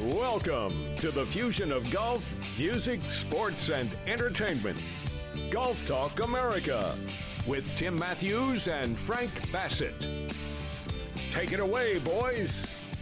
Welcome to the fusion of golf, music, sports, and entertainment. Golf Talk America with Tim Matthews and Frank Bassett. Take it away, boys.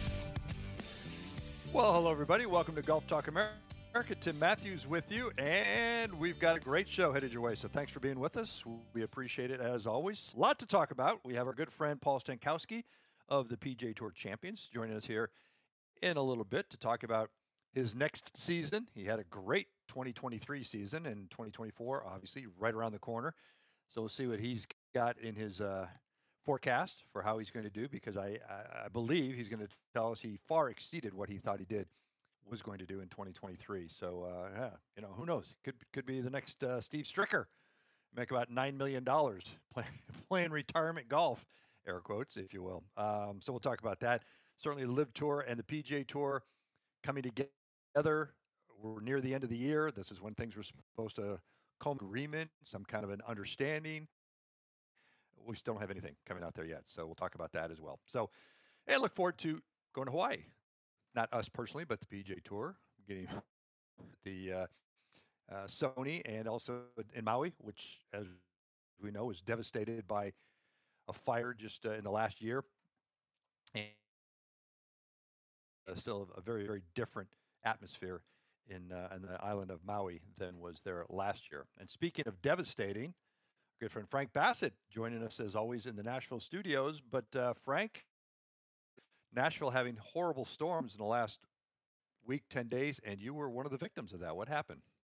Well, hello, everybody. Welcome to Golf Talk America. Tim Matthews with you, and we've got a great show headed your way, so thanks for being with us. We appreciate it, as always. A lot to talk about. We have our good friend Paul Stankowski of the PGA Tour Champions joining us here in a little bit to talk about his next season. He had a great 2023 season, and 2024, obviously, right around the corner. So we'll see what he's got in his forecast for how he's going to do, because I believe he's going to tell us he far exceeded what he thought he was going to do in 2023. So, who knows? Could be the next Steve Stricker. Make about $9 million playing retirement golf, air quotes, if you will. So we'll talk about that. Certainly the LIV Tour and the PGA Tour coming together. We're near the end of the year. This is when things were supposed to come to agreement, some kind of an understanding. We still don't have anything coming out there yet, so we'll talk about that as well. So, and look forward to going to Hawaii. Not us personally, but the PGA Tour, getting the Sony, and also in Maui, which, as we know, was devastated by a fire just in the last year. And still a very, very different atmosphere in the island of Maui than was there last year. And speaking of devastating, good friend Frank Bassett joining us as always in the Nashville studios. But Frank, Nashville having horrible storms in the last week, 10 days, and you were one of the victims of that. What happened?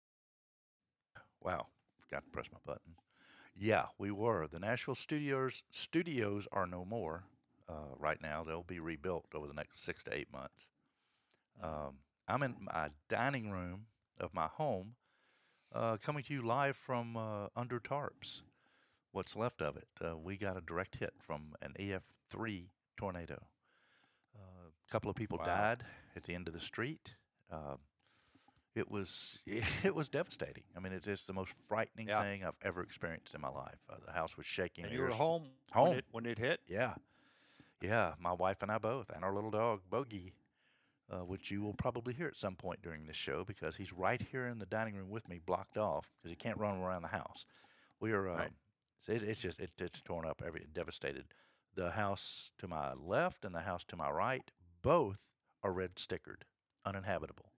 Wow, forgot to press my button. Yeah, we were. The Nashville studios are no more right now. They'll be rebuilt over the next 6 to 8 months. I'm in my dining room of my home, coming to you live from under tarps, what's left of it. We got a direct hit from an EF3 tornado. A couple of people died at the end of the street. It was devastating. I mean, it's the most frightening thing I've ever experienced in my life. The house was shaking. And you were home when it hit? Yeah, my wife and I both, and our little dog, Bogey, which you will probably hear at some point during this show because he's right here in the dining room with me, blocked off because he can't run around the house. We are, right. It's torn up, devastated. The house to my left and the house to my right, both are red stickered, uninhabitable.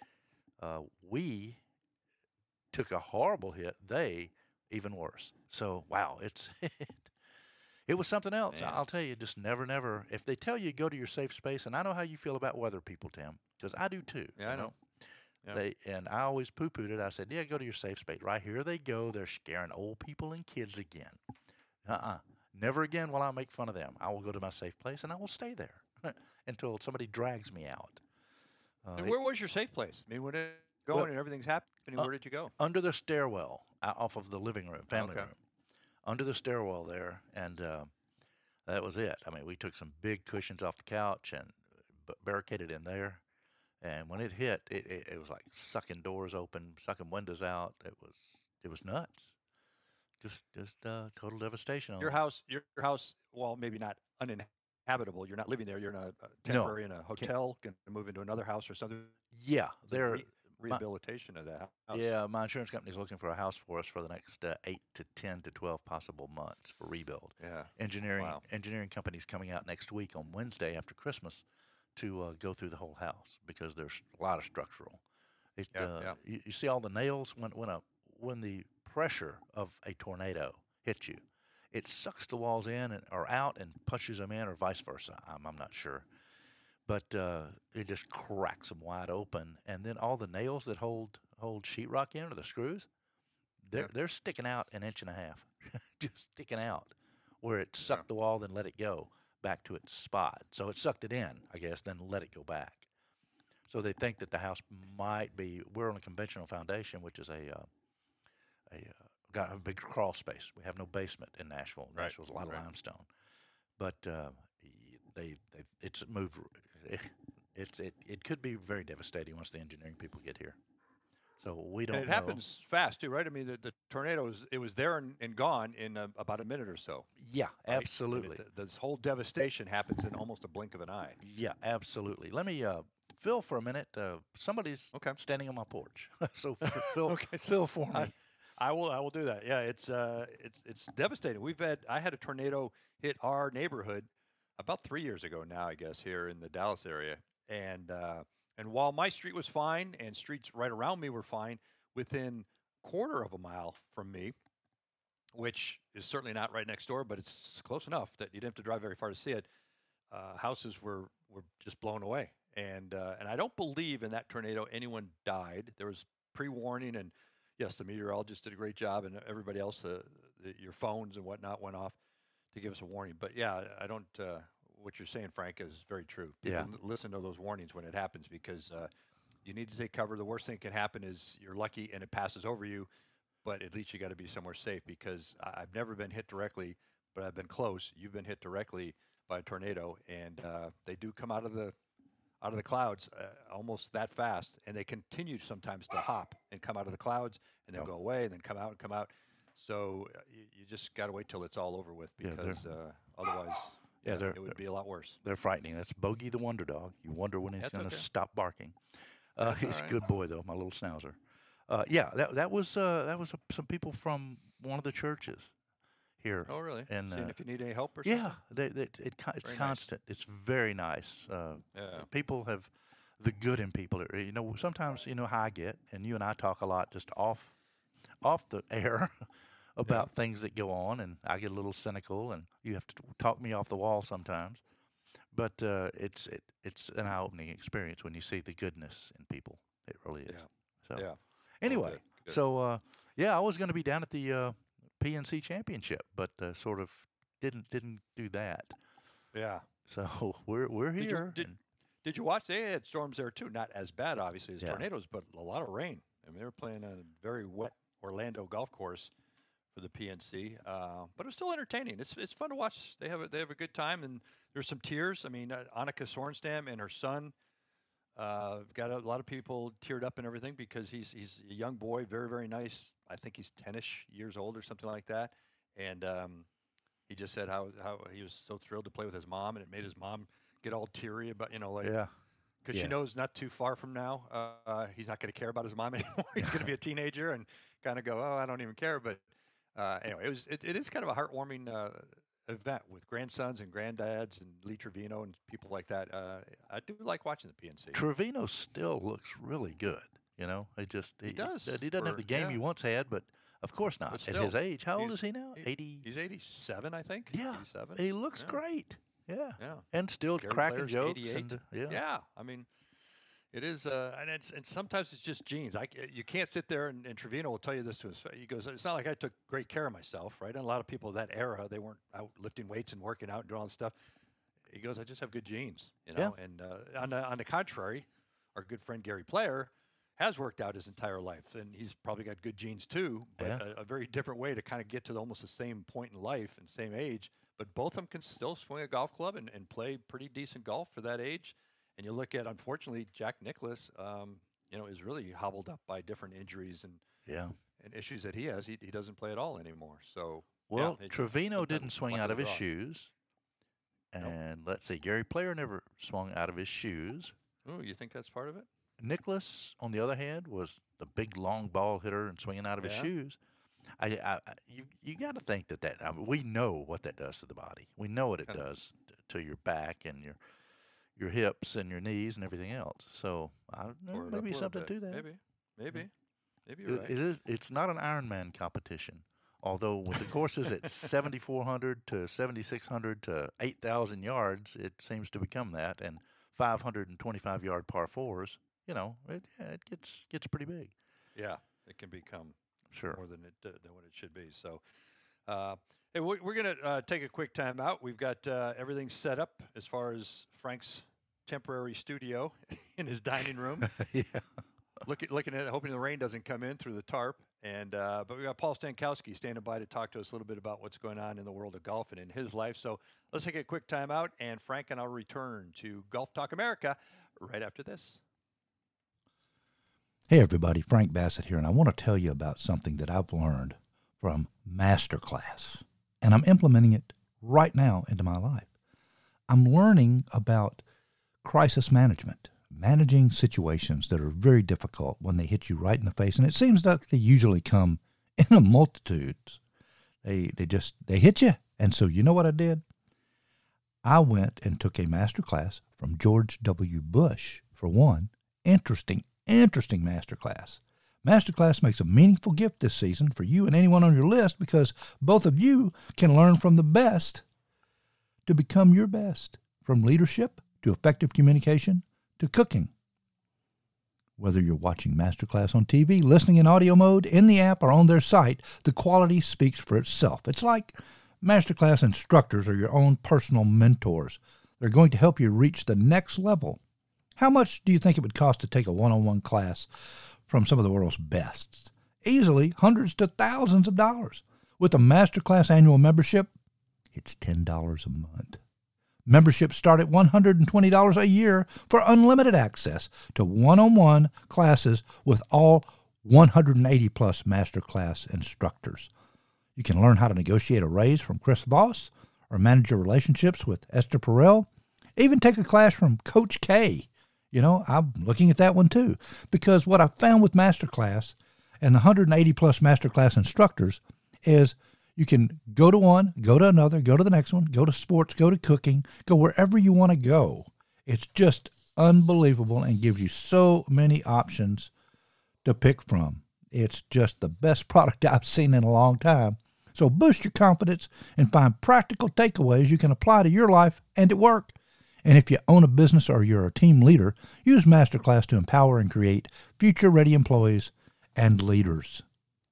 We took a horrible hit. They even worse. So, wow, it was something else. Man. I'll tell you, just never. If they tell you go to your safe space, and I know how you feel about weather people, Tim, because I do too. Yeah, I know. Yeah. And I always poo-pooed it. I said, yeah, go to your safe space. Right here they go. They're scaring old people and kids again. Never again will I make fun of them. I will go to my safe place, and I will stay there until somebody drags me out. And where was your safe place? I mean, when it going and everything's happening, where did you go? Under the stairwell, off of the living room, family room. Under the stairwell there, and that was it. I mean, we took some big cushions off the couch and barricaded in there. And when it hit, it was like sucking doors open, sucking windows out. It was nuts. Just total devastation. Your house, well, maybe not uninhabitable. You're not living there. You're in a temporary in a hotel. Going to move into another house or something. Yeah, they're rehabilitation of that house. Yeah, my insurance company is looking for a house for us for the next 8 to 10 to 12 possible months for rebuild. Yeah, engineering companies coming out next week on Wednesday after Christmas to go through the whole house because there's a lot of structural. You see all the nails when the pressure of a tornado hits you, it sucks the walls in or out and pushes them in, or vice versa. I'm not sure. But it just cracks them wide open, and then all the nails that hold sheetrock in, or the screws, they're sticking out an inch and a half, just sticking out, where it sucked the wall, then let it go back to its spot. So it sucked it in, I guess, then let it go back. So they think that the house might be. We're on a conventional foundation, which is got a big crawl space. We have no basement in Nashville. Right. Nashville's a lot of limestone, but it's moved. It could be very devastating once the engineering people get here. So we don't. And it happens fast too, right? I mean, the tornado was there and gone in about a minute or so. Yeah, right? absolutely. This whole devastation happens in almost a blink of an eye. Yeah, absolutely. Let me Phil for a minute. Somebody's standing on my porch. So Phil, Okay, Phil for me. I will do that. Yeah, it's devastating. I had a tornado hit our neighborhood about 3 years ago now, I guess, here in the Dallas area. And while my street was fine and streets right around me were fine, within quarter of a mile from me, which is certainly not right next door, but it's close enough that you didn't have to drive very far to see it, houses were just blown away. And I don't believe in that tornado anyone died. There was pre-warning, and yes, the meteorologist did a great job, and everybody else, your phones and whatnot went off to give us a warning. But yeah, I don't. What you're saying, Frank, is very true. People listen to those warnings when it happens, because you need to take cover. The worst thing that can happen is you're lucky and it passes over you, but at least you got to be somewhere safe, because I've never been hit directly, but I've been close. You've been hit directly by a tornado, and they do come out of the clouds almost that fast, and they continue sometimes to hop and come out of the clouds and then go away and then come out and come out. So you just got to wait till it's all over with, because otherwise it would be a lot worse. They're frightening. That's Bogey the Wonder Dog. You wonder when he's going to stop barking. He's a good boy, though, my little schnauzer. That was some people from one of the churches here. Oh, really? And seeing if you need any help or something? Yeah, it's constant. Nice. It's very nice. People have the good in people. You know, sometimes, you know how I get, and you and I talk a lot just off the air about things that go on, and I get a little cynical, and you have to talk me off the wall sometimes. But it's an eye-opening experience when you see the goodness in people. It really is. Yeah. So anyway, good. So I was going to be down at the PNC Championship, but sort of didn't do that. Yeah. So we're here. Did you watch? They had storms there too. Not as bad, obviously, as tornadoes, but a lot of rain. I mean, they were playing on a very wet Orlando golf course for the PNC, but it was still entertaining. It's fun to watch. They have a good time, and there's some tears. I mean, Annika Sorenstam and her son got a lot of people teared up and everything, because he's a young boy, very, very nice. I think he's 10-ish years old or something like that. And he just said how he was so thrilled to play with his mom, and it made his mom get all teary about, because she knows not too far from now he's not going to care about his mom anymore. He's going to be a teenager and kind of go, oh, I don't even care. But anyway, it is kind of a heartwarming event with grandsons and granddads and Lee Trevino and people like that. I do like watching the PNC. Trevino still looks really good. You know, he does. He doesn't have the game he once had, but of course not. Still, at his age, how old is he now? 80. He's 87, I think. Yeah, 87. He looks great. Yeah, and still Gary cracking Player's jokes. 88. And, I mean, it is, and sometimes it's just genes. You can't sit there, and Trevino will tell you this to his face. He goes, it's not like I took great care of myself, right? And a lot of people of that era, they weren't out lifting weights and working out and doing all this stuff. He goes, I just have good genes, you know. Yeah. And on the contrary, our good friend Gary Player has worked out his entire life, and he's probably got good genes too, but a very different way to kind of get to almost the same point in life and same age. But both of them can still swing a golf club and play pretty decent golf for that age. And you look at, unfortunately, Jack Nicklaus, is really hobbled up by different injuries and issues that he has. He doesn't play at all anymore. So Trevino didn't swing out of his shoes, and let's see, Gary Player never swung out of his shoes. Oh, you think that's part of it? Nicklaus, on the other hand, was the big long ball hitter and swinging out of his shoes. You got to think that we know what that does to the body. We know what it does to your back and your hips and your knees and everything else. So I don't know, maybe something to that. Maybe you're right. It's not an Ironman competition. Although with the courses at 7,400 to 7,600 to 8,000 yards, it seems to become that, and 525-yard par fours. You know, it gets pretty big. Yeah, it can become more than what it should be. So, hey, we're going to take a quick time out. We've got everything set up as far as Frank's temporary studio in his dining room. Looking at it, hoping the rain doesn't come in through the tarp. And but we got Paul Stankowski standing by to talk to us a little bit about what's going on in the world of golf and in his life. So let's take a quick time out, and Frank and I'll return to Golf Talk America right after this. Hey everybody, Frank Bassett here, and I want to tell you about something that I've learned from Masterclass, and I'm implementing it right now into my life. I'm learning about crisis management, managing situations that are very difficult when they hit you right in the face. And it seems that they usually come in a multitude. They hit you. And so you know what I did? I went and took a master class from George W. Bush, for one. Interesting master class. Master class makes a meaningful gift this season for you and anyone on your list because both of you can learn from the best to become your best, from leadership to effective communication to cooking. Whether you're watching Masterclass on TV, listening in audio mode, in the app, or on their site, the quality speaks for itself. It's like Masterclass instructors are your own personal mentors. They're going to help you reach the next level. How much do you think it would cost to take a one-on-one class from some of the world's best? Easily hundreds to thousands of dollars. With a Masterclass annual membership, it's $10 a month. Memberships start at $120 a year for unlimited access to one-on-one classes with all 180-plus Masterclass instructors. You can learn how to negotiate a raise from Chris Voss or manage your relationships with Esther Perel. Even take a class from Coach K. You know, I'm looking at that one too, because what I found with Masterclass and the 180-plus Masterclass instructors is you can go to one, go to another, go to the next one, go to sports, go to cooking, go wherever you want to go. It's just unbelievable and gives you so many options to pick from. It's just the best product I've seen in a long time. So boost your confidence and find practical takeaways you can apply to your life and at work. And if you own a business or you're a team leader, use Masterclass to empower and create future-ready employees and leaders.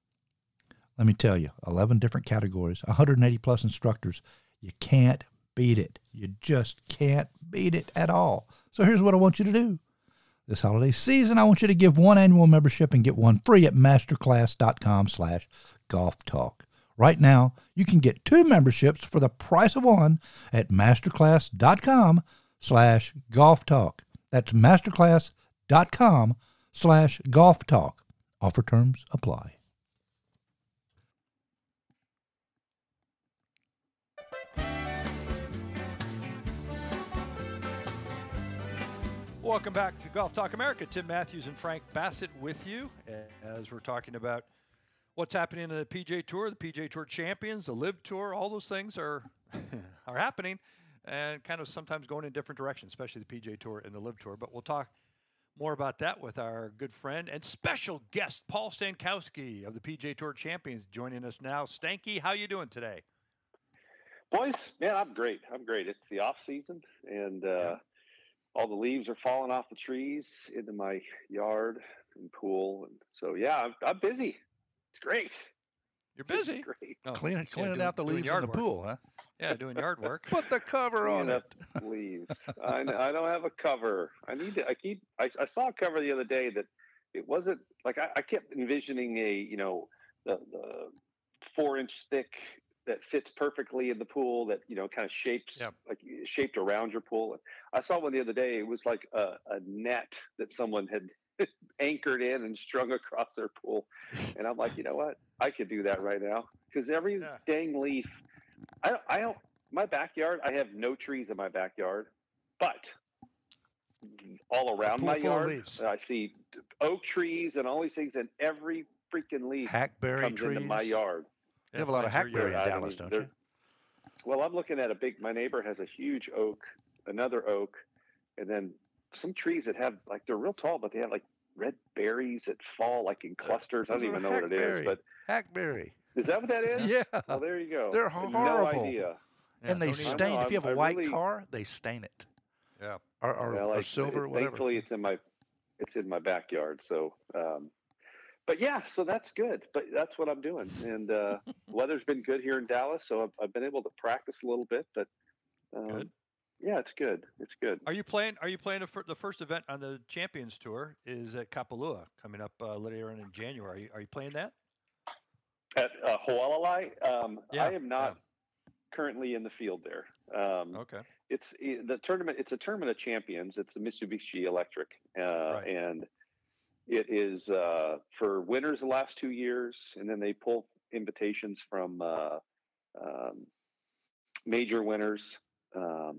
Let me tell you, 11 different categories, 180-plus instructors. You can't beat it. You just can't beat it at all. So here's what I want you to do. This holiday season, I want you to give one annual membership and get one free at masterclass.com/golftalk. Right now, you can get 2 memberships for the price of one at masterclass.com/golftalk. That's masterclass.com/golftalk. Offer terms apply. Welcome back to Golf Talk America. Tim Matthews and Frank Bassett with you as we're talking about what's happening in the PGA Tour, the PGA Tour Champions, the LIV Tour. All those things are are happening and kind of sometimes going in different directions, especially the PGA Tour and the LIV Tour. But we'll talk more about that with our good friend and special guest, Paul Stankowski of the PGA Tour Champions, joining us now. Stanky, how you doing today? Boys, man, I'm great. It's the off season, and all the leaves are falling off the trees into my yard and pool, and so I'm busy. It's great. You're busy. It's great. Oh, cleaning out the leaves in the pool, huh? Yeah, doing yard work. Put the cover on it. Leaves. I don't have a cover. I saw a cover the other day that it wasn't like I kept envisioning the 4-inch thick that fits perfectly in the pool that kind of shaped shaped around your pool. I saw one the other day. It was like a net that someone had anchored in and strung across their pool, and I'm like, you know what? I could do that right now because every dang leaf. I don't. My backyard. I have no trees in my backyard, but all around my yard, I see oak trees and all these things, and every freaking leaf hackberry comes trees into my yard. You have a lot of hackberry in Dallas, don't you? Well, I'm looking at my neighbor has a huge oak, another oak, and then some trees that have they're real tall, but they have red berries that fall in clusters. I don't even know what it is, but hackberry. Is that what that is? Yeah. Well, there you go. They're horrible. No idea. And they stain. If you have a white car, they stain it. Yeah. Or silver, whatever. Thankfully, it's in my backyard. So, but so that's good. But that's what I'm doing. And weather's been good here in Dallas, so I've been able to practice a little bit. But good. Yeah, it's good. It's good. Are you playing the first event on the Champions Tour is at Kapalua coming up later in January? Are you playing that? At Hualalai? I am not currently in the field there. Okay. It's the tournament. It's a tournament of champions. It's a Mitsubishi Electric, and it is for winners the last 2 years, and then they pull invitations from major winners,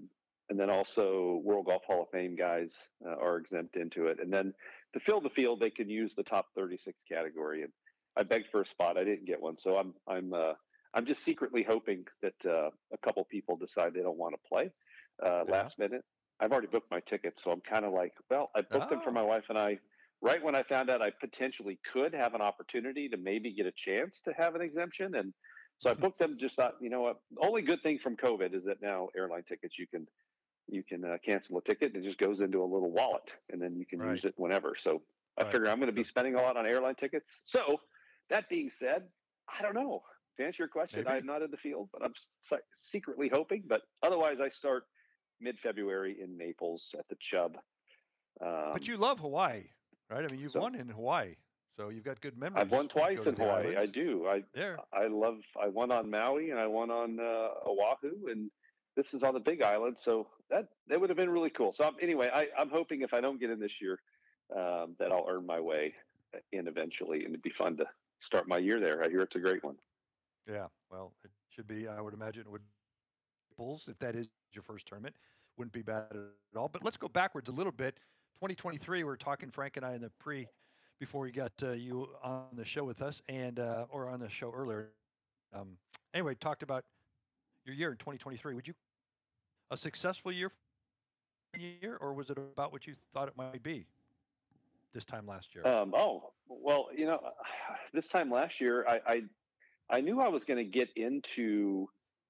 and then also World Golf Hall of Fame guys are exempt into it. And then to fill the field, they can use the top 36 category. And I begged for a spot. I didn't get one. So I'm just secretly hoping that a couple people decide they don't want to play last minute. I've already booked my tickets, so I'm kind of like, well, I booked them for my wife and I right when I found out I potentially could have an opportunity to maybe get a chance to have an exemption. And so I booked them, just thought, you know what, the only good thing from COVID is that now airline tickets, you can cancel a ticket and it just goes into a little wallet and then you can use it whenever. So I figure I'm going to be spending a lot on airline tickets. So that being said, I don't know. To answer your question, I'm not in the field, but I'm secretly hoping. But otherwise, I start mid-February in Naples at the Chubb. But you love Hawaii, right? I mean, you've won in Hawaii, so you've got good memories. I've won twice in Hawaii. I do. I won on Maui and I won on Oahu, and this is on the Big Island, so that would have been really cool. So anyway, I'm hoping if I don't get in this year, that I'll earn my way in eventually, and it'd be fun to start my year there. I hear it's a great one. Yeah, well, it should be. I would imagine it would. If that is your first tournament, wouldn't be bad at all. But let's go backwards a little bit. 2023, we were talking, Frank and I, in the before we got you on the show with us, and or on the show earlier. Anyway, talked about your year in 2023. Would you a successful year, or was it about what you thought it might be this time last year? Well, this time last year, I knew I was going to get into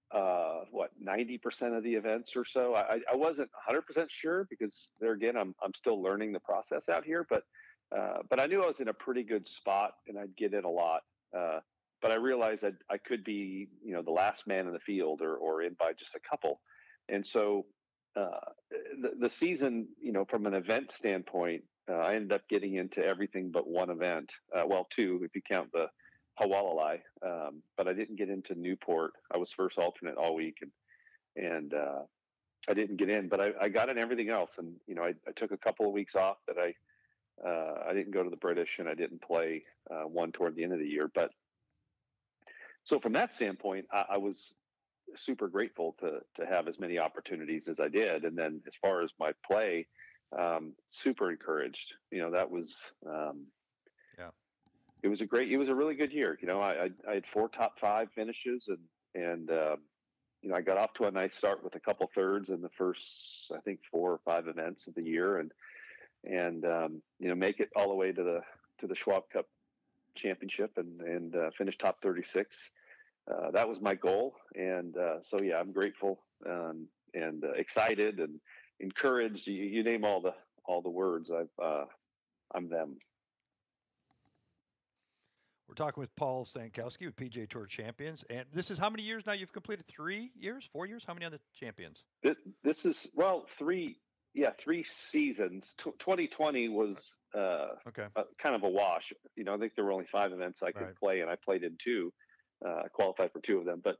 90% of the events or so. I wasn't 100% sure because there again, I'm still learning the process out here, but I knew I was in a pretty good spot and I'd get in a lot. But I realized that I could be, the last man in the field or in by just a couple. And so the season, from an event standpoint, I ended up getting into everything but one event. Well, two, if you count the Hawalai, but I didn't get into Newport. I was first alternate all week, and I didn't get in, but I got in everything else. And I took a couple of weeks off that I didn't go to the British, and I didn't play one toward the end of the year. But so from that standpoint, I was super grateful to have as many opportunities as I did. And then as far as my play, super encouraged. That was It was a really good year. I had 4 top 5 finishes and I got off to a nice start with a couple thirds in the first, I think 4 or 5 events of the year and make it all the way to the Schwab Cup Championship and finish top 36. That was my goal. And so, yeah, I'm grateful and excited and encouraged. You name all the words. I'm them. We're talking with Paul Stankowski with PGA Tour Champions, and this is how many years now you've completed? 3 years, 4 years? How many on the Champions? This is 3 seasons. 2020 was kind of a wash. I think there were only 5 events I could play, and I played in 2. I qualified for 2 of them, but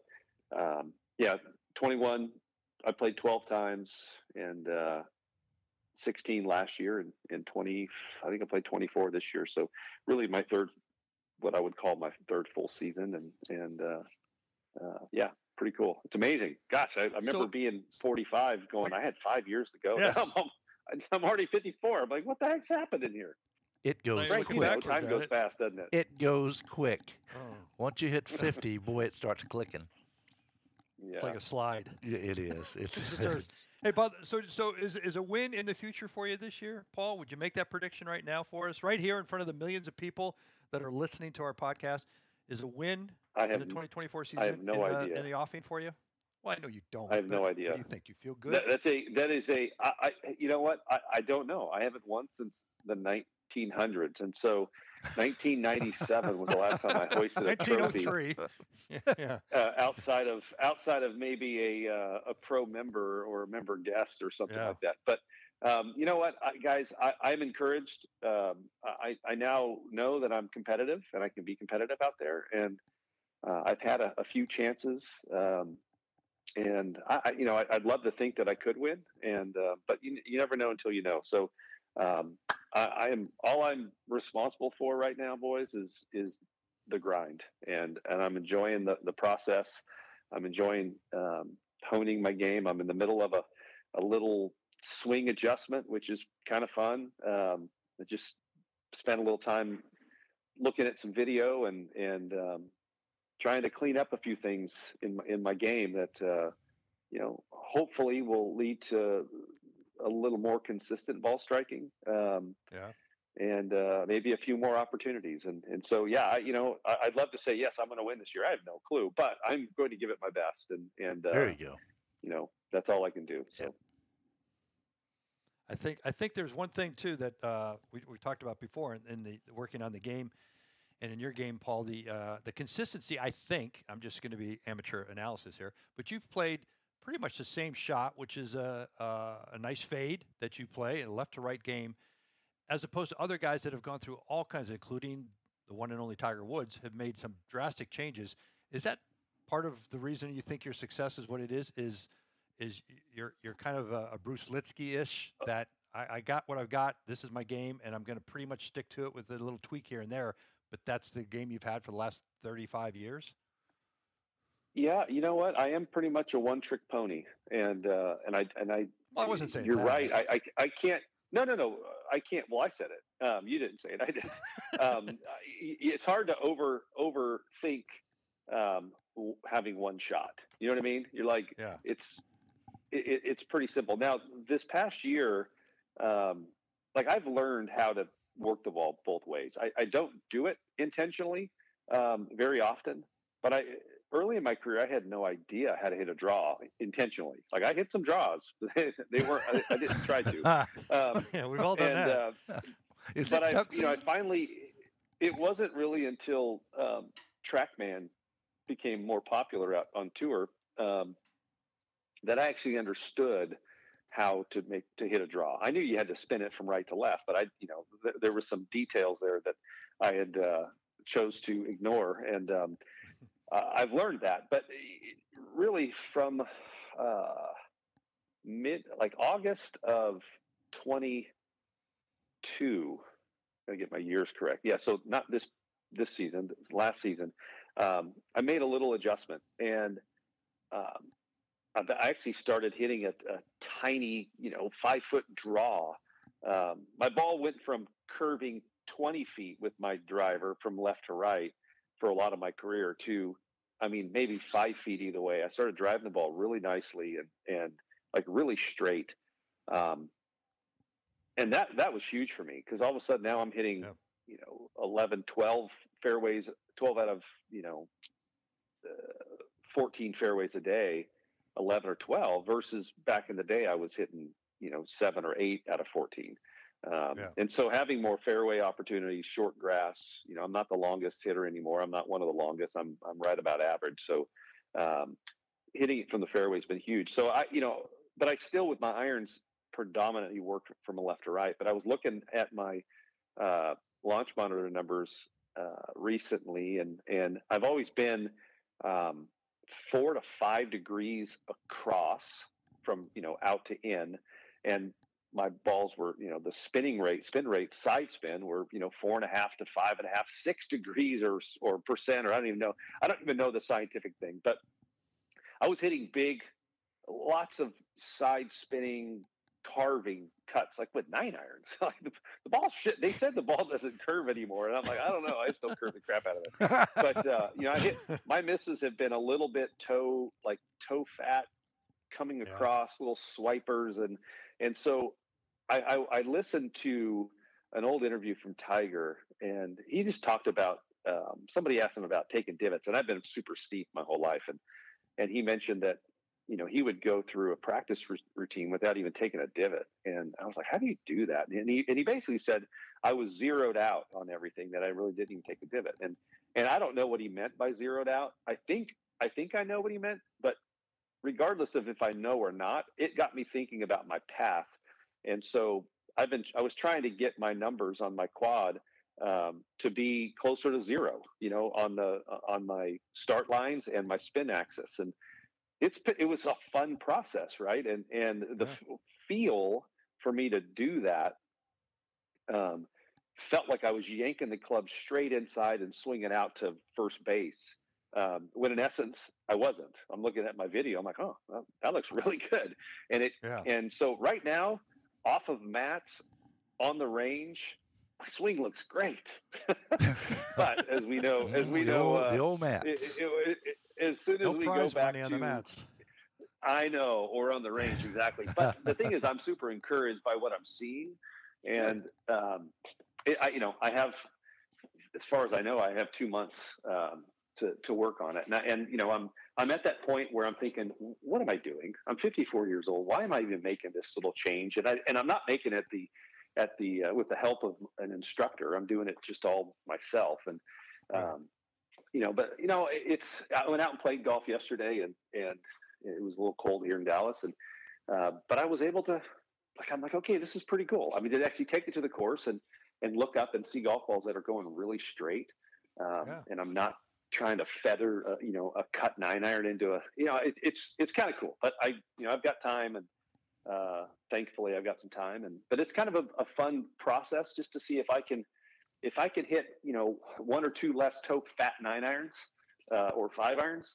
21 I played 12 times, and 16 last year, and 20. I think I played 24 this year. So really, what I would call my third full season, and pretty cool. It's amazing. Gosh, I remember being 45 going, I had 5 years to go. Yes. I'm already 54. I'm like, what the heck's happened in here? It goes quick. Time goes fast, doesn't it? It goes quick. Once you hit 50, boy, it starts clicking. Yeah. It's like a slide. It is. Hey, Paul, so is a win in the future for you this year, Paul? Would you make that prediction right now for us, right here in front of the millions of people that are listening to our podcast? Is a win in the 2024 season? I have no idea. In the offing for you? Well, I know you don't. I have no idea. What do you think? You feel good? You know what? I don't know. I haven't won since the 1900s, and so 1997 was the last time I hoisted a trophy. 1903. Outside of maybe a pro member or a member guest or something like that. But you know what, guys, I'm encouraged. I now know that I'm competitive and I can be competitive out there, and I've had a few chances. And I'd love to think that I could win, but you never know until you know. So all I'm responsible for right now, boys, is the grind, and I'm enjoying the process. I'm enjoying honing my game. I'm in the middle of a little swing adjustment, which is kind of fun. I just spent a little time looking at some video and trying to clean up a few things in my game that hopefully will lead to a little more consistent ball striking. And maybe a few more opportunities. And so, I'd love to say, yes, I'm going to win this year. I have no clue, but I'm going to give it my best. And there you go. That's all I can do. So. Yep. I think there's one thing too that we talked about before in the working on the game, and in your game, Paul, the consistency. I think I'm just going to be amateur analysis here, but you've played pretty much the same shot, which is a nice fade that you play in a left to right game, as opposed to other guys that have gone through all kinds, including the one and only Tiger Woods, have made some drastic changes. Is that part of the reason you think your success is what it is? Is you're kind of a Bruce Litsky-ish, that I got what I've got, this is my game, and I'm going to pretty much stick to it with a little tweak here and there, but that's the game you've had for the last 35 years? Yeah, you know what? I am pretty much a one-trick pony, and I. Well, I wasn't saying you're that. Right. I can't. No. I can't. Well, I said it. You didn't say it. I did. It's hard to overthink having one shot. You know what I mean? You're like, yeah. It's pretty simple. Now, this past year, I've learned how to work the ball both ways. I don't do it intentionally very often, but early in my career, I had no idea how to hit a draw intentionally. Like, I hit some draws. They weren't. I didn't try to. Yeah, we've all done that. I finally. It wasn't really until TrackMan became more popular out on tour that I actually understood how to hit a draw. I knew you had to spin it from right to left, but there were some details there that I had chose to ignore, and I've learned that. But really, from August of 22, I gotta get my years correct. Yeah, so not this season, this last season, I made a little adjustment, and I actually started hitting a tiny, 5-foot draw. My ball went from curving 20 feet with my driver from left to right for a lot of my career to, maybe 5 feet either way. I started driving the ball really nicely and like really straight. And that was huge for me, because all of a sudden now I'm hitting, 11, 12 fairways, 12 out of, 14 fairways a day, 11 or 12, versus back in the day I was hitting 7 or 8 out of 14. And so having more fairway opportunities, short grass, I'm not the longest hitter anymore. I'm not one of the longest. I'm right about average. So hitting it from the fairway has been huge. So but I still, with my irons, predominantly work from a left to right. But I was looking at my launch monitor numbers recently, and I've always been 4 to 5 degrees across from out to in, and my balls were the spin rate side spin were 4.5 to 5.5, 6 degrees or percent, or I don't even know the scientific thing, but I was hitting lots of side spinning, carving cuts, like with 9 irons. Like the ball shit. They said the ball doesn't curve anymore, and I'm like, I don't know. I still curve the crap out of it. But I hit, my misses have been a little bit toe fat, coming across, little swipers, and so I listened to an old interview from Tiger, and he just talked about somebody asked him about taking divots, and I've been super steep my whole life, and he mentioned that he would go through a practice routine without even taking a divot. And I was like, how do you do that? And he basically said, I was zeroed out on everything, that I really didn't even take a divot. And I don't know what he meant by zeroed out. I think I know what he meant, but regardless of if I know or not, it got me thinking about my path. And so I was trying to get my numbers on my quad to be closer to zero, on my start lines and my spin axis. And it was a fun process, right? And the feel for me to do that felt like I was yanking the club straight inside and swinging out to first base. when in essence I wasn't. I'm looking at my video. I'm like, oh, well, that looks really good. And so right now, off of mats on the range, my swing looks great. But as we know, the old mats. As soon as we go back on the mats. I know, or on the range, exactly. But the thing is, I'm super encouraged by what I'm seeing, and I have, as far as I know, I have 2 months to work on it, and I'm at that point where I'm thinking, what am I doing? I'm 54 years old. Why am I even making this little change? And I'm not making it with the help of an instructor. I'm doing it just all myself, and I went out and played golf yesterday, and it was a little cold here in Dallas, and but I was able to, I'm like, okay, this is pretty cool. I mean, to actually take it to the course and look up and see golf balls that are going really straight, and I'm not trying to feather a cut 9-iron into it's kind of cool. But I've got time, and thankfully I've got some time, but it's kind of a fun process just to see if I can hit 1 or 2 less toe fat 9-irons or 5-irons.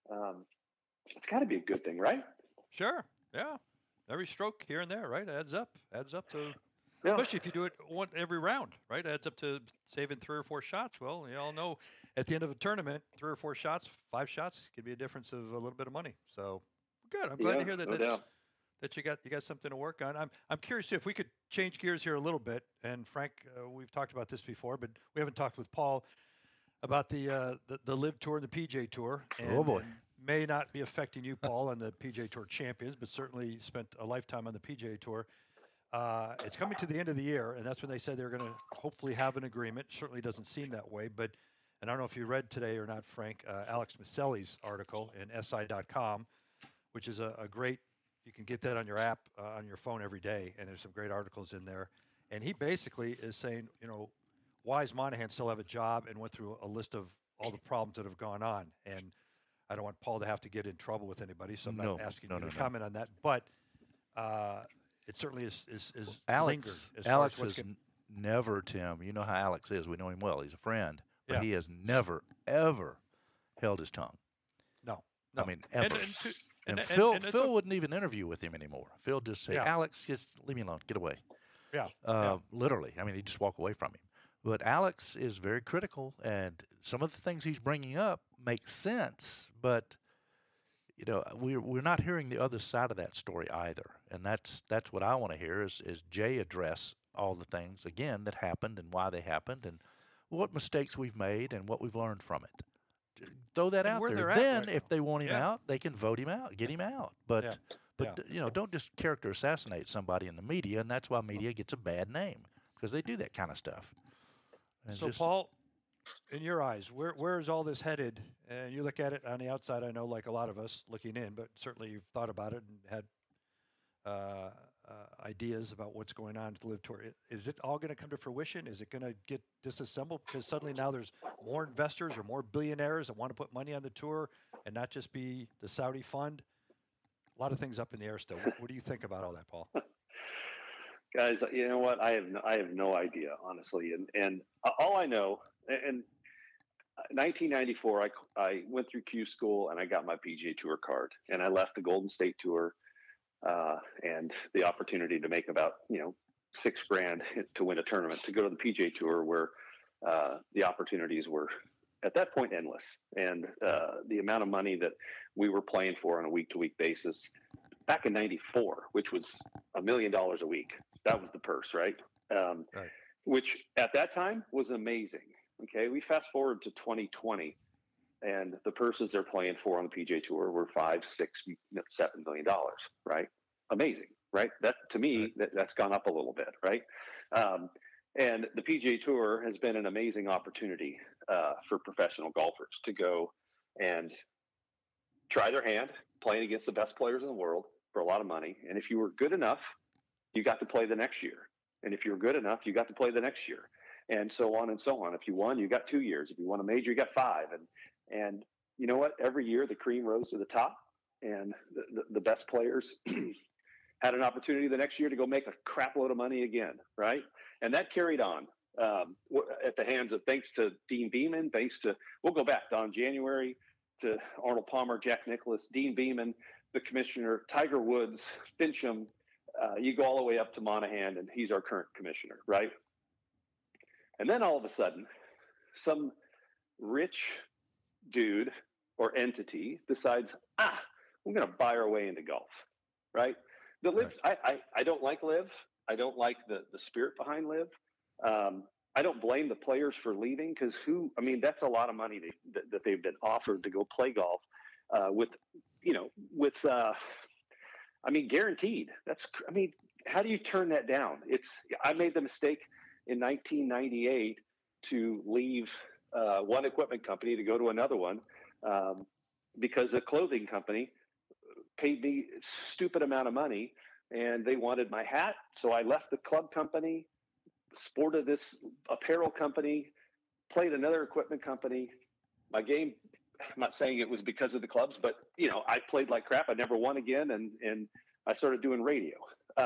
It's got to be a good thing, right? Sure. Yeah. Every stroke here and there, right? Adds up to, especially if you do it every round, right? Adds up to saving 3 or 4 shots. Well, you all know at the end of a tournament, 3 or 4 shots, 5 shots could be a difference of a little bit of money. So good. I'm glad to hear that you got something to work on. I'm curious too, if we could change gears here a little bit. And Frank, we've talked about this before, but we haven't talked with Paul about the LIV Tour and the PGA Tour. And, oh boy. May not be affecting you, Paul, and the PGA Tour champions, but certainly spent a lifetime on the PGA Tour. It's coming to the end of the year, and that's when they said they're going to hopefully have an agreement. Certainly doesn't seem that way, but and I don't know if you read today or not, Frank, Alex Maselli's article in SI.com, which is a great, you can get that on your app, on your phone every day, and there's some great articles in there. And he basically is saying, why does Monahan still have a job, and went through a list of all the problems that have gone on. And I don't want Paul to have to get in trouble with anybody, so I'm not asking you to comment on that. But it certainly is Alex. Alex has never, Tim. You know how Alex is. We know him well. He's a friend, but he has never ever held his tongue. No. I mean, ever. And Phil wouldn't even interview with him anymore. Phil just say, Alex, just leave me alone. Get away. Literally. I mean, he'd just walk away from him. But Alex is very critical, and some of the things he's bringing up make sense. But we're not hearing the other side of that story either, and that's what I want to hear is Jay address all the things again that happened and why they happened and what mistakes we've made and what we've learned from it. Throw that out there. Then, if they want him out, they can vote him out, get him out. But don't just character assassinate somebody in the media, and that's why media gets a bad name because they do that kind of stuff. So, Paul, in your eyes, where is all this headed? And you look at it on the outside, I know, like a lot of us looking in, but certainly you've thought about it and had ideas about what's going on with the LIV Tour. Is it all going to come to fruition? Is it going to get disassembled? Because suddenly now there's more investors or more billionaires that want to put money on the tour and not just be the Saudi fund. A lot of things up in the air still. What do you think about all that, Paul? Guys, you know what? I have no idea, honestly. And all I know, in 1994, I went through Q school and I got my PGA Tour card, and I left the Golden State Tour and the opportunity to make about $6,000 to win a tournament to go to the PGA Tour, where the opportunities were at that point endless, and the amount of money that we were playing for on a week-to-week basis. Back in '94, which was $1 million a week, that was the purse, right? Which at that time was amazing. Okay, we fast forward to 2020, and the purses they're playing for on the PGA Tour were $5, $6, $7 million, right? Amazing, right? That to me, that's gone up a little bit, right? And the PGA Tour has been an amazing opportunity for professional golfers to go and try their hand playing against the best players in the world for a lot of money. And if you were good enough, you got to play the next year. And if you were good enough, you got to play the next year. And so on and so on. If you won, you got 2 years. If you won a major, you got 5. And you know what? Every year the cream rose to the top, and the best players had an opportunity the next year to go make a crap load of money again, right? And that carried on at the hands of, thanks to Dean Beeman, we'll go back, Don January, to Arnold Palmer, Jack Nicklaus, Dean Beeman, the commissioner, Tiger Woods, Fincham. You go all the way up to Monahan, and he's our current commissioner, right? And then all of a sudden, some rich dude or entity decides, we're going to buy our way into golf, right? The LIV, I don't like LIV. I don't like the spirit behind LIV. I don't blame the players for leaving because that's a lot of money that they've been offered to go play golf guaranteed. How do you turn that down? I made the mistake in 1998 to leave one equipment company to go to another one because a clothing company paid me a stupid amount of money and they wanted my hat. So I left the club company, sported this apparel company, played another equipment company. My game, I'm not saying it was because of the clubs, but I played like crap. I never won again. And I started doing radio.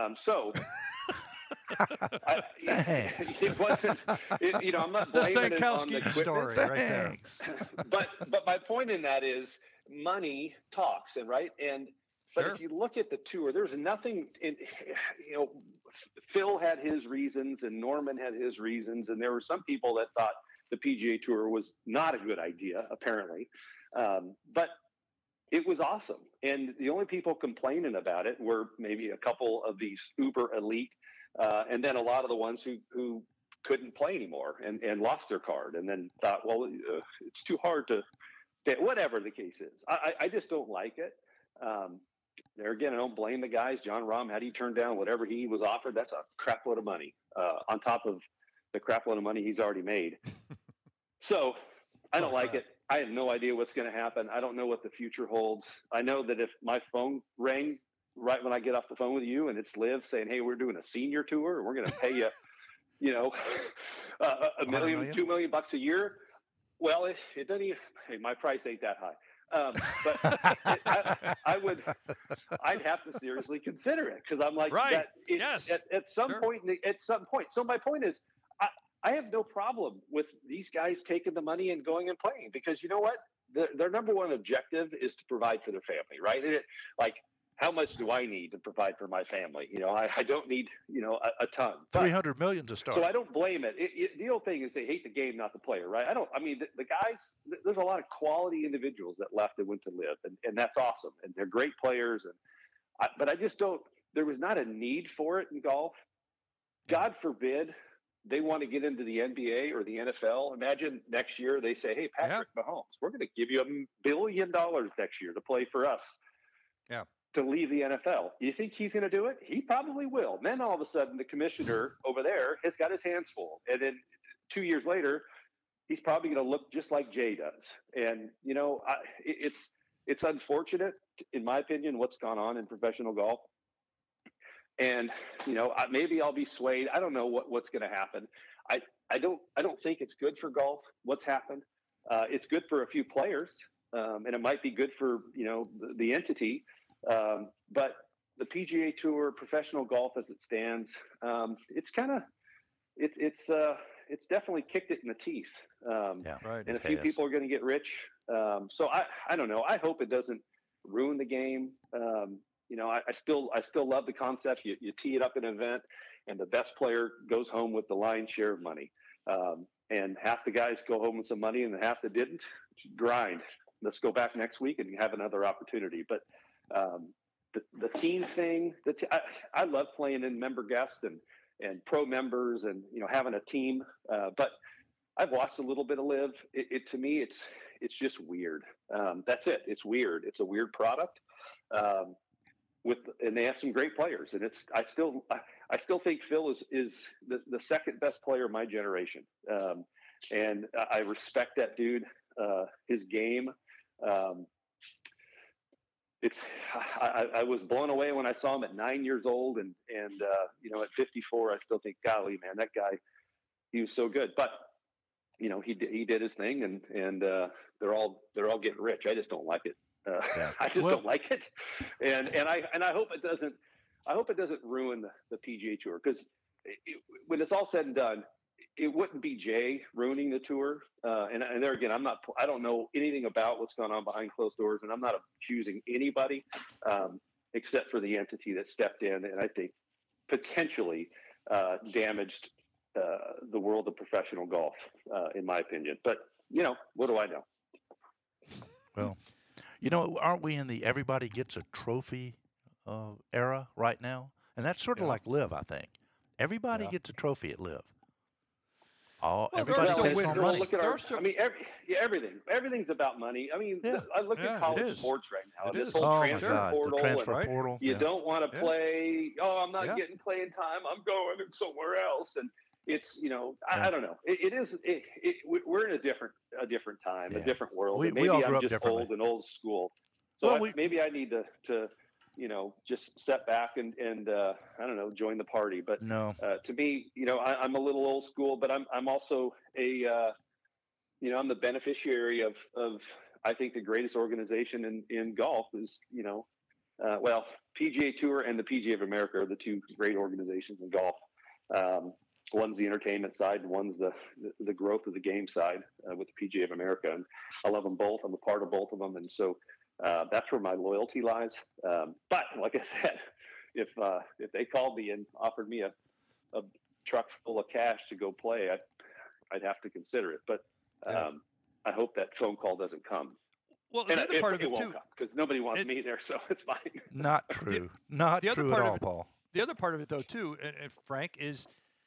It wasn't, I'm not blaming it on the equipment. Story right there. but my point in that is money talks, but if you look at the tour, there's nothing in, Phil had his reasons and Norman had his reasons. And there were some people that thought the PGA Tour was not a good idea, apparently. But it was awesome. And the only people complaining about it were maybe a couple of these uber elite, and then a lot of the ones who couldn't play anymore and lost their card and then thought, well, it's too hard to stay, whatever the case is. I just don't like it. There again, I don't blame the guys. John Rahm, had he turned down whatever he was offered, that's a crap load of money on top of the crap load of money he's already made. So I don't like it. I have no idea what's going to happen. I don't know what the future holds. I know that if my phone rang right when I get off the phone with you and it's LIV saying, hey, we're doing a senior tour and we're going to pay you, $1 million, $2 million a year. Well, it doesn't even, my price ain't that high. But I'd have to seriously consider it because I'm like, right. At some point. So my point is, I have no problem with these guys taking the money and going and playing because you know what? Their number one objective is to provide for their family, right? How much do I need to provide for my family? I don't need, a ton. 300 million to start. So I don't blame it. The old thing is they hate the game, not the player, right? The guys, there's a lot of quality individuals that left and went to LIV, and that's awesome. And they're great players. But I just don't, there was not a need for it in golf. God forbid they want to get into the NBA or the NFL. Imagine next year they say, hey, Patrick Mahomes, we're going to give you $1 billion next year to play for us. Yeah. To leave the NFL. You think he's going to do it? He probably will. Then all of a sudden the commissioner over there has got his hands full. And then 2 years later, he's probably going to look just like Jay does. And, it's unfortunate, in my opinion, what's gone on in professional golf. And, maybe I'll be swayed. I don't know what's going to happen. I don't think it's good for golf, what's happened. It's good for a few players, and it might be good for, the entity. But the PGA Tour, professional golf as it stands, it's definitely kicked it in the teeth. Right. And a few people are going to get rich. So I don't know. I hope it doesn't ruin the game. I still love the concept. You tee it up in an event and the best player goes home with the lion's share of money. And half the guys go home with some money and half that didn't. Grind. Let's go back next week and have another opportunity. But the team thing, I love playing in member guests and pro members and, having a team. But I've watched a little bit of LIV. To me, it's just weird. That's it. It's weird. It's a weird product. And they have some great players, and I still think Phil is the second best player of my generation, and I respect that dude, his game. I was blown away when I saw him at 9 years old, and at 54, I still think, golly, man, that guy, he was so good. But he did his thing, and they're all getting rich. I just don't like it. I just don't like it, and I hope it doesn't. I hope it doesn't ruin the PGA Tour because when it's all said and done, it wouldn't be Jay ruining the tour. And there again, I don't know anything about what's going on behind closed doors, and I'm not accusing anybody except for the entity that stepped in and I think potentially damaged the world of professional golf, in my opinion. But, what do I know? Well, aren't we in the everybody gets a trophy era right now? And that's sort of like LIV, I think. Everybody gets a trophy at LIV. Everybody takes home money. Look at everything's about money. I mean, I look at college sports right now. This whole transfer portal. You don't want to play. Oh, I'm not getting playing time. I'm going somewhere else. And it's, I don't know. We're in a different time, a different world. We all grew up just differently. old school. So maybe I need to just step back and I don't know, join the party. But no, to me, I'm a little old school, but I'm also I'm the beneficiary of I think the greatest organization in golf is, PGA Tour and the PGA of America are the two great organizations in golf. One's the entertainment side, and one's the growth of the game side with the PGA of America. And I love them both. I'm a part of both of them. And so that's where my loyalty lies. But like I said, if they called me and offered me a truck full of cash to go play, I'd have to consider it. But I hope that phone call doesn't come. Well, the other part of it won't too, because nobody wants me there, so it's fine. Not true. Not true at all, Paul. The other part of it, though, too, and Frank, is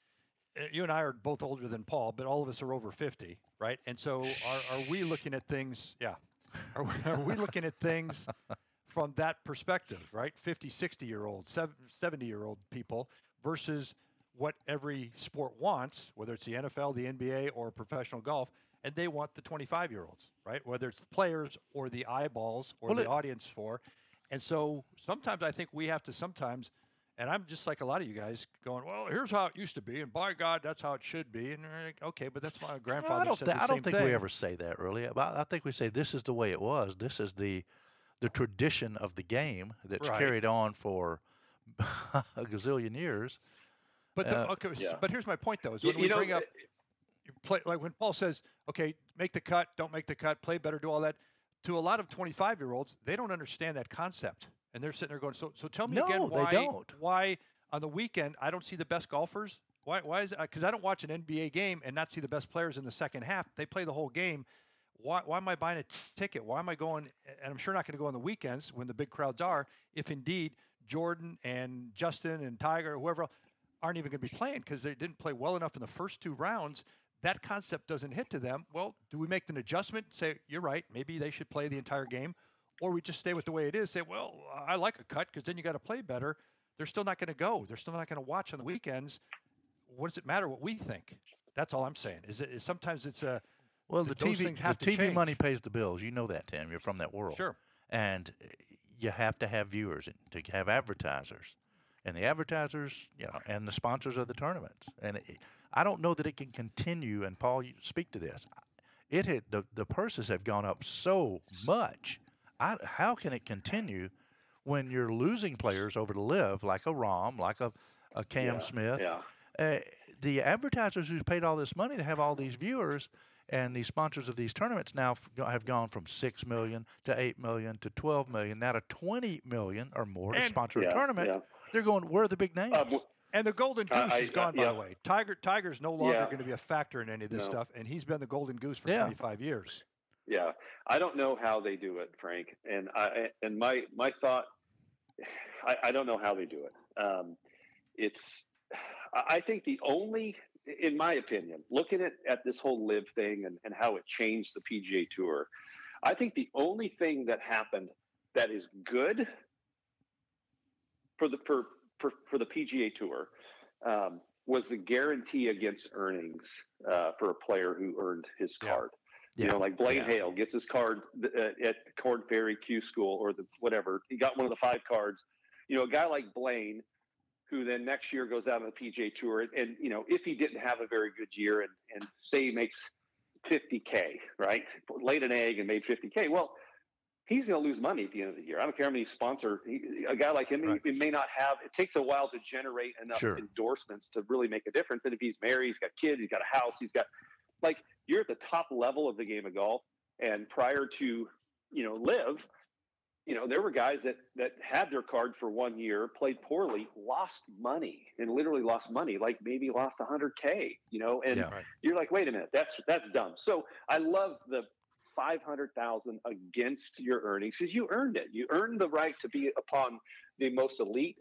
you and I are both older than Paul, but all of us are over 50, right? And so are we looking at things? Yeah. Are we looking at things from that perspective, right? 50, 60-year-old, 70-year-old people versus what every sport wants, whether it's the NFL, the NBA, or professional golf, and they want the 25-year-olds, right? Whether it's the players or the eyeballs or the audience for. And so sometimes I think we have to and I'm just like a lot of you guys going, well, here's how it used to be, and by God, that's how it should be. And you're like, okay, but that's my grandfather said the same thing. I don't think we ever say that, really. I think we say this is the way it was. This is the tradition of the game that's carried on for a gazillion years. But but here's my point, though, is when we bring up play, like when Paul says, okay, make the cut, don't make the cut, play better, do all that. To a lot of 25-year-olds, they don't understand that concept. And they're sitting there going, so tell me again why on the weekend I don't see the best golfers? Why is it? Because I don't watch an NBA game and not see the best players in the second half. They play the whole game. Why am I buying a ticket? Why am I going? And I'm sure not going to go on the weekends when the big crowds are, if indeed Jordan and Justin and Tiger or whoever aren't even going to be playing because they didn't play well enough in the first two rounds. That concept doesn't hit to them. Well, do we make an adjustment? Say, you're right, maybe they should play the entire game. Or we just stay with the way it is, say, well, I like a cut because then you got to play better. They're still not going to go. They're still not going to watch on the weekends. What does it matter what we think? That's all I'm saying. Sometimes it's a well, the TV money pays the bills. You know that, Tim. You're from that world. Sure. And you have to have viewers to have advertisers, and the advertisers, and the sponsors of the tournaments. And I don't know that it can continue. And Paul, you speak to this. The purses have gone up so much. How can it continue when you're losing players over to LIV, like a Rahm, like a Cam Smith? Yeah. The advertisers who paid all this money to have all these viewers and the sponsors of these tournaments now have gone from $6 million to $8 million to $12 million, now to $20 million or more to sponsor a tournament. Yeah. They're going, where are the big names? And the golden goose is gone, by the way. Tiger's no longer going to be a factor in any of this stuff, and he's been the golden goose for 25 years. Yeah, I don't know how they do it, Frank. And my thought, I don't know how they do it. I think the only, in my opinion, looking at this whole LIV thing and how it changed the PGA Tour, I think the only thing that happened that is good for the PGA Tour was the guarantee against earnings for a player who earned his card. Yeah. Like Blaine Hale gets his card at Korn Ferry Q School or whatever. He got one of the 5 cards. A guy like Blaine, who then next year goes out on the PGA Tour, and if he didn't have a very good year and say he makes $50K, right? Laid an egg and made $50K. Well, he's going to lose money at the end of the year. I don't care how many a guy like him, he may not have. It takes a while to generate enough endorsements to really make a difference. And if he's married, he's got kids, he's got a house, he's got you're at the top level of the game of golf. And prior to LIV, there were guys that had their card for 1 year, played poorly, lost money, and literally lost money, like maybe lost $100K, and you're like, wait a minute, that's dumb. So I love the $500,000 against your earnings, because you earned it. You earned the right to be upon the most elite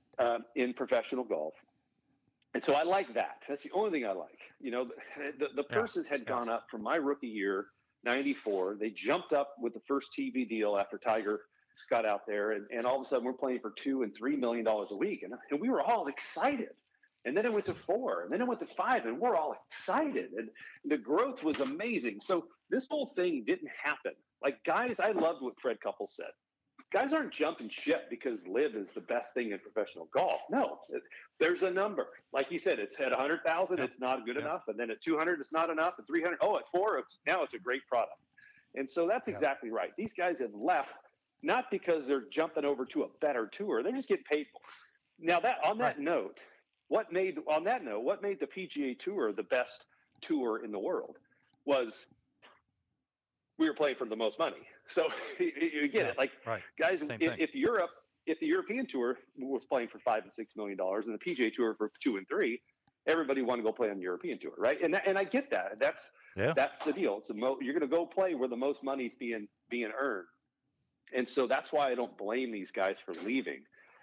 in professional golf. And so I like that. That's the only thing I like. The purses had gone up from my rookie year, 94. They jumped up with the first TV deal after Tiger got out there. And all of a sudden we're playing for $2 and $3 million a week. And we were all excited. And then it went to 4, and then it went to 5, and we're all excited. And the growth was amazing. So this whole thing didn't happen. Like, guys, I loved what Fred Couples said. Guys aren't jumping ship because LIV is the best thing in professional golf. No, there's a number. Like you said, it's at 100,000, it's not good enough. And then at 200, it's not enough. At 300, at 4, now it's a great product. And so that's exactly right. These guys have left not because they're jumping over to a better tour. They're just getting paid more. Now, on that note, what made the PGA Tour the best tour in the world was we were playing for the most money. So you get it. Like, guys, if the European Tour was playing for $5 and $6 million and the PGA Tour for 2 and 3, everybody wanted to go play on the European Tour, right? And I get that. That's the deal. You're going to go play where the most money's being earned, and so that's why I don't blame these guys for leaving.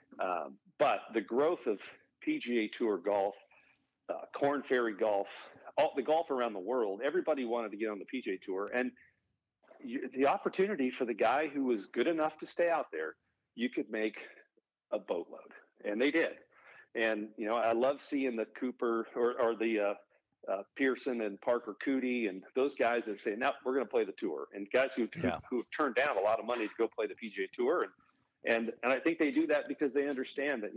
But the growth of PGA Tour golf, Korn Ferry golf, the golf around the world, everybody wanted to get on the PGA Tour, and the opportunity for the guy who was good enough to stay out there, you could make a boatload, and they did. And I love seeing the Cooper or the Pearson and Parker Cootie and those guys that are saying, "No, we're going to play the tour," and guys who have turned down a lot of money to go play the PGA Tour, and I think they do that because they understand that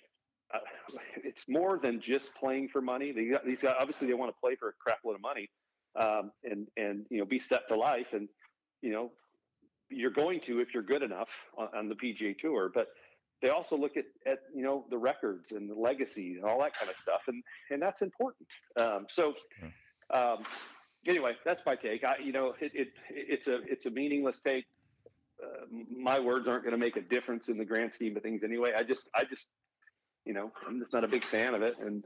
it's more than just playing for money. These guys obviously they want to play for a crap load of money, and be set for life, and you're going to if you're good enough on the PGA Tour, but they also look at the records and the legacy and all that kind of stuff, and that's important. Anyway, that's my take. It's a meaningless take. My words aren't going to make a difference in the grand scheme of things anyway. I'm just not a big fan of it, and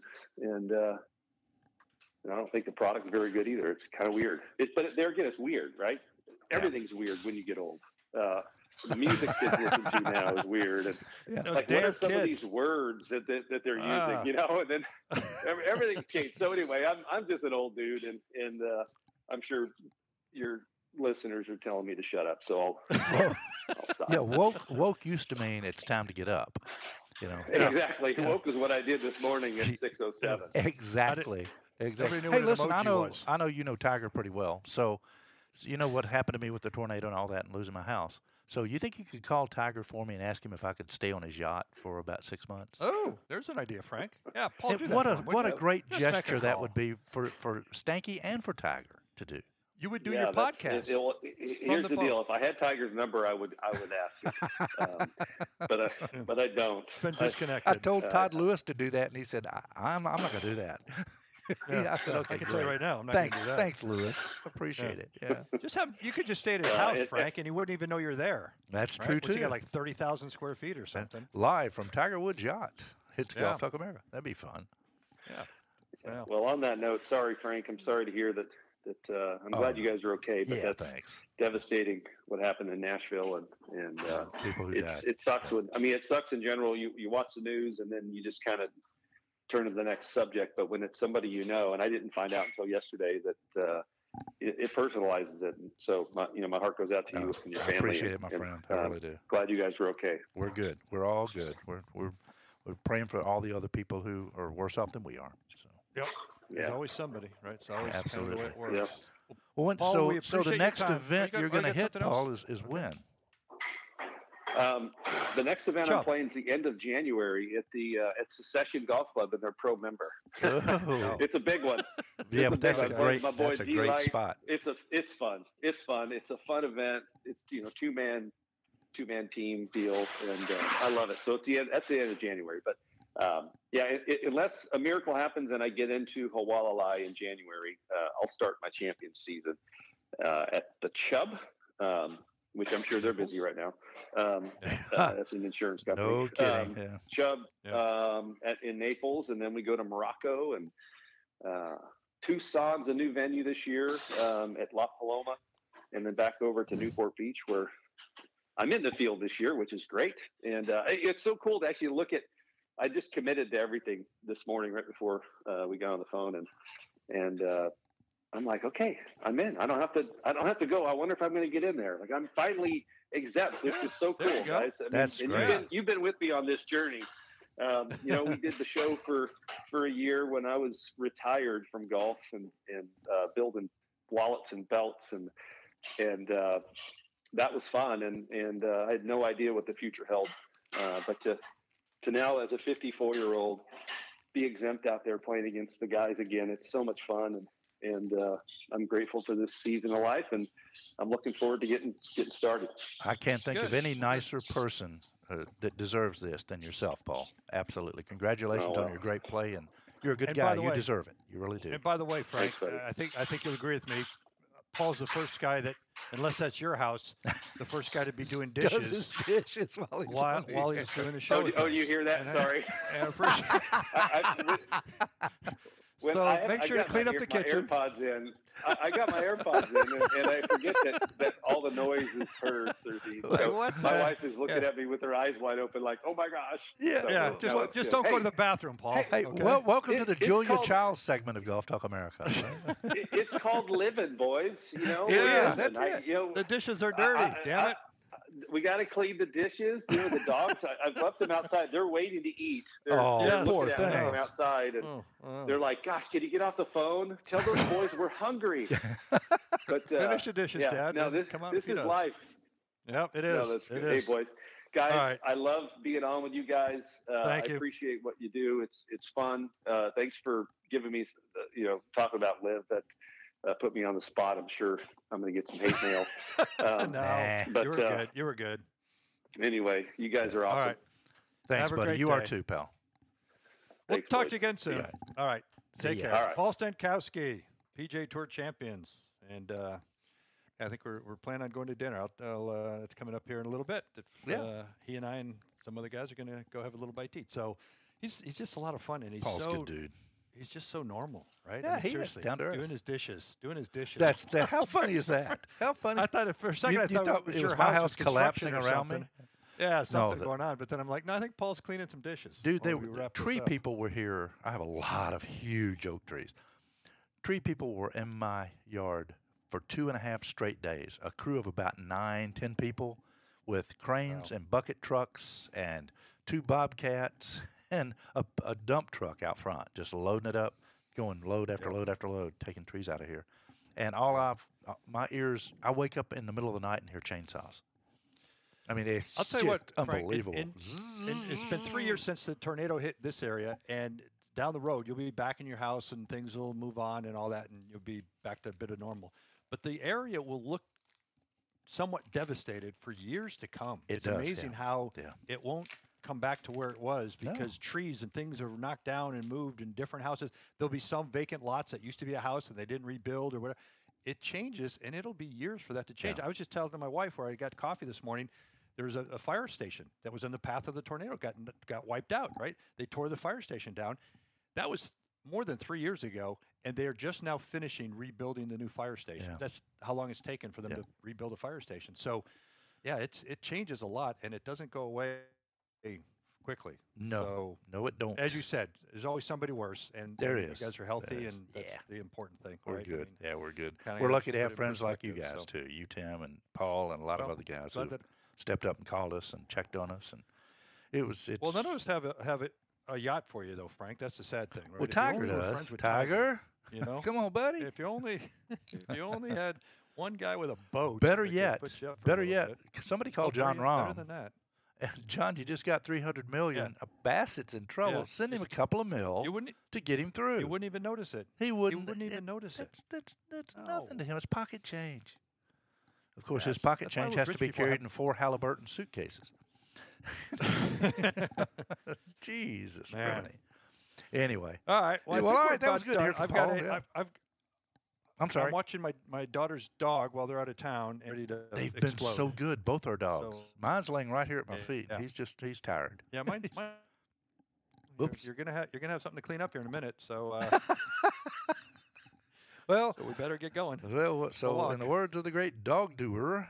I don't think the product is very good either. It's kind of weird. But there again, it's weird, right? Everything's weird when you get old. The music kids listen to now is weird. And what are some of these words that they're using? And then everything changed. So anyway, I'm just an old dude, and I'm sure your listeners are telling me to shut up. So I'll stop. Yeah, woke used to mean it's time to get up. Exactly. Yeah. Woke is what I did this morning at 6:07. Exactly. Hey, listen, I know you know Tiger pretty well. So you know what happened to me with the tornado and all that and losing my house. So you think you could call Tiger for me and ask him if I could stay on his yacht for about 6 months? Oh, there's an idea, Frank. Yeah, Paul, do that. What a great gesture that would be for Stanky and for Tiger to do. You would do your podcast. Here's the deal: if I had Tiger's number, I would ask him, but I don't. It's been disconnected. I told Todd Lewis to do that, and he said, "I'm not going to do that." Yeah. I said, "Okay, I can tell you right now, I'm not thanks, going to do that." Thanks, Lewis. Appreciate it. Yeah. You could just stay at his house, Frank, and he wouldn't even know you're there. That's true too. You got like 30,000 square feet or something. Live from Tiger Woods' yacht. Hits Golf Talk America. That'd be fun. Yeah. Well, on that note, sorry, Frank. I'm sorry to hear that. I'm glad you guys are okay, but that's devastating what happened in Nashville, and people who died. It sucks. It sucks in general. You watch the news and then you just kind of turn to the next subject. But when it's somebody and I didn't find out until yesterday that it personalizes it. And so my heart goes out to you and your family. I appreciate it, my friend. I really do. Glad you guys are okay. We're good. We're all good. We're praying for all the other people who are worse off than we are. So. Yep. There's always somebody, right? It's always absolutely kind of the way it works. Yep. Well, Paul, so the next event you're going to hit, Paul, is when? The next event I'm playing is the end of January at the Secession Golf Club, and they're pro member. Oh. It's a big one. Yeah, but that's a great spot. It's fun. It's fun. It's a fun event. It's two-man team deal, and I love it. So that's the end of January. But unless a miracle happens and I get into Hualalai in January, I'll start my champion season at the Chubb, which I'm sure they're busy right now. That's an insurance company. No kidding. Chubb in Naples, and then we go to Morocco, and Tucson's a new venue this year at La Paloma, and then back over to Newport Beach, where I'm in the field this year, which is great. And it's so cool to actually look at. I just committed to everything this morning right before we got on the phone, and I'm like, okay, I'm in. I don't have to go. I wonder if I'm going to get in there. Like, I'm finally exempt. This is so cool, guys. That's great. You've been with me on this journey. We did the show for a year when I was retired from golf and building wallets and belts and that was fun. And I had no idea what the future held. But to now, as a 54-year-old, be exempt out there playing against the guys again, it's so much fun. And I'm grateful for this season of life, and I'm looking forward to getting started. I can't think of any nicer person that deserves this than yourself, Paul. Absolutely. Congratulations on your great play, and you're a good guy. You deserve it. You really do. And by the way, Frank, I think you'll agree with me. Paul's the first guy that, unless that's your house, the first guy to be doing dishes. Does his dishes while he's doing the show. Oh, you hear that? Sorry. Make sure to clean up the kitchen. My AirPods in. I got my AirPods in, and I forget that all the noise is heard through these. So my wife is looking at me with her eyes wide open, like, "Oh my gosh!" Yeah. Just don't go to the bathroom, Paul. Hey, okay? welcome to the Julia Childs segment of Golf Talk America. It's called living, boys. That's it. The dishes are dirty. Damn it. We got to clean the dishes. The dogs. I've left them outside. They're waiting to eat. They're poor things. From outside, and they're like, "Gosh, can you get off the phone? Tell those boys we're hungry." But finish the dishes, Dad. No, this is life. Yep, it is. It is. Hey, boys, guys, I love being on with you guys. Thank you. I appreciate what you do. It's fun. Thanks for giving me, talking about Liv. That put me on the spot. I'm sure I'm going to get some hate mail. But you were good. Anyway, you guys are awesome. All right. Thanks, buddy. You are too, pal. We'll talk to you again soon. All right. Take care. All right. Paul Stankowski, PGA Tour champions. And I think we're planning on going to dinner. It's coming up here in a little bit. He and I and some other guys are going to go have a little bite to eat. So he's just a lot of fun. And Paul's a good dude. He's just so normal, right? Yeah, he is down to earth. Doing his dishes. How funny is that? How funny? I thought for a second I thought it was my house collapsing around me. Yeah, something going on. But then I'm like, no, I think Paul's cleaning some dishes. Dude, tree people were here. I have a lot of huge oak trees. Tree people were in my yard for 2.5 straight days. A crew of about 9-10 people with cranes and bucket trucks and 2 bobcats. And a dump truck out front, just loading it up, going load after load after load, taking trees out of here. And my ears, I wake up in the middle of the night and hear chainsaws. I mean, it's unbelievable. Frank, it's been 3 years since the tornado hit this area, and down the road, you'll be back in your house and things will move on and all that, and you'll be back to a bit of normal. But the area will look somewhat devastated for years to come. It's amazing how it won't come back to where it was because trees and things are knocked down and moved in different houses. There'll be some vacant lots that used to be a house and they didn't rebuild or whatever. It changes, and it'll be years for that to change. I was just telling my wife where I got coffee this morning, there was a fire station that was in the path of the tornado, got wiped out, right? They tore the fire station down. That was more than 3 years ago, and they're just now finishing rebuilding the new fire station. Yeah. That's how long it's taken for them to rebuild a fire station. So, it changes a lot, and it doesn't go away quickly. No, it don't. As you said, there's always somebody worse, and there is. You guys are healthy, and that's the important thing. We're right? good. We're good. We're lucky to have friends like you guys too. You, Tim, and Paul, and a lot of other guys who stepped up and called us and checked on us, and it's. Well, none of us have a yacht for you though, Frank. That's the sad thing, right? Well, Tiger does. Tiger, come on, buddy. If you only had one guy with a boat. Better yet, somebody called John Rahm. Better than that. John, you just got $300 million. Yeah. Bassett's in trouble. Yeah. Send him a couple of mil to get him through. You wouldn't even notice it. He wouldn't. You wouldn't even notice it. That's nothing to him. It's pocket change. Of course, his pocket change has to be carried in 4 Halliburton suitcases. Jesus, Christ. Anyway. All right. Well, all right. That was good to hear from Paul. I'm sorry. I'm watching my daughter's dog while they're out of town, ready to They've explode. been so good, both our dogs. So, mine's laying right here at my feet. Yeah. He's tired. Yeah, mine. Oops. You're gonna have something to clean up here in a minute. So, well, so we better get going. Well, so in the words of the great dog doer,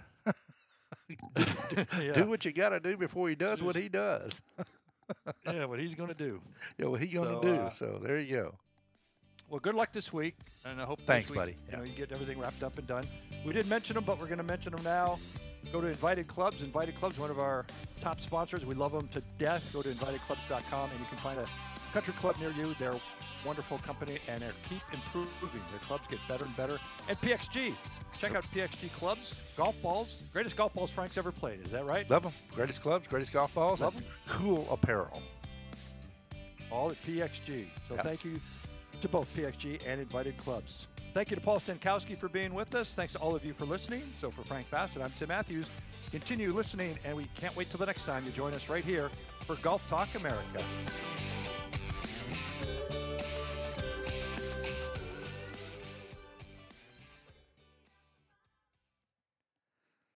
do what you got to do before he does what he does. Yeah, what he's going to do. Yeah, what he's going to do. So there you go. Well, good luck this week, and I hope thanks, this week, buddy. You know, you get everything wrapped up and done. We didn't mention them, but we're going to mention them now. Go to Invited Clubs. Invited Clubs, one of our top sponsors. We love them to death. Go to invitedclubs.com, and you can find a country club near you. They're a wonderful company, and they keep improving. Their clubs get better and better. And PXG. Check out PXG Clubs. Golf balls. Greatest golf balls Frank's ever played. Is that right? Love them. Greatest clubs, greatest golf balls. Love them. Cool apparel. All at PXG. So thank you to both PXG and Invited Clubs. Thank you to Paul Stankowski for being with us. Thanks to all of you for listening. So for Frank Bassett, I'm Tim Matthews. Continue listening, and we can't wait till the next time you join us right here for Golf Talk America.